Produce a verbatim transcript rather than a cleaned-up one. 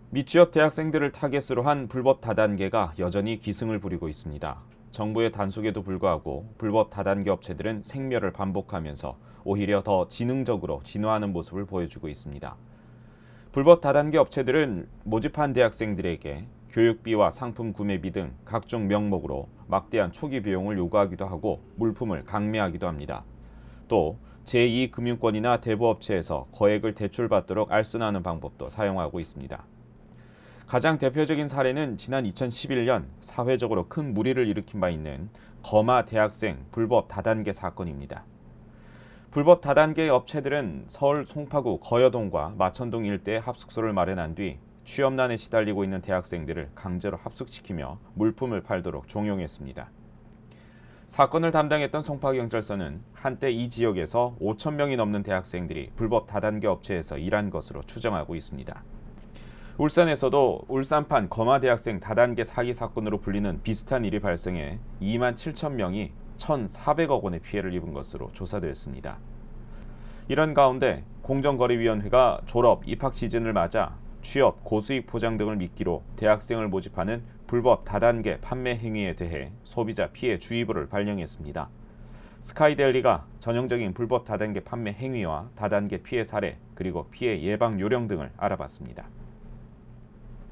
미취업 대학생들을 타겟으로 한 불법 다단계가 여전히 기승을 부리고 있습니다. 정부의 단속에도 불구하고 불법 다단계 업체들은 생멸을 반복하면서 오히려 더 지능적으로 진화하는 모습을 보여주고 있습니다. 불법 다단계 업체들은 모집한 대학생들에게 교육비와 상품 구매비 등 각종 명목으로 막대한 초기 비용을 요구하기도 하고 물품을 강매하기도 합니다. 또 제이 금융권이나 대부업체에서 거액을 대출받도록 알선하는 방법도 사용하고 있습니다. 가장 대표적인 사례는 지난 이천십일 년 사회적으로 큰 물의를 일으킨 바 있는 거마 대학생 불법 다단계 사건입니다. 불법 다단계 업체들은 서울 송파구 거여동과 마천동 일대에 합숙소를 마련한 뒤 취업난에 시달리고 있는 대학생들을 강제로 합숙시키며 물품을 팔도록 종용했습니다. 사건을 담당했던 송파경찰서는 한때 이 지역에서 오천 명이 넘는 대학생들이 불법 다단계 업체에서 일한 것으로 추정하고 있습니다. 울산에서도 울산판 거마 대학생 다단계 사기 사건으로 불리는 비슷한 일이 발생해 이만 칠천 명이 천사백억 원의 피해를 입은 것으로 조사됐습니다. 이런 가운데 공정거래위원회가 졸업, 입학 시즌을 맞아 취업, 고수익 보장 등을 미끼로 대학생을 모집하는 불법 다단계 판매 행위에 대해 소비자 피해 주의보를 발령했습니다. 스카이데일리가 전형적인 불법 다단계 판매 행위와 다단계 피해 사례, 그리고 피해 예방 요령 등을 알아봤습니다.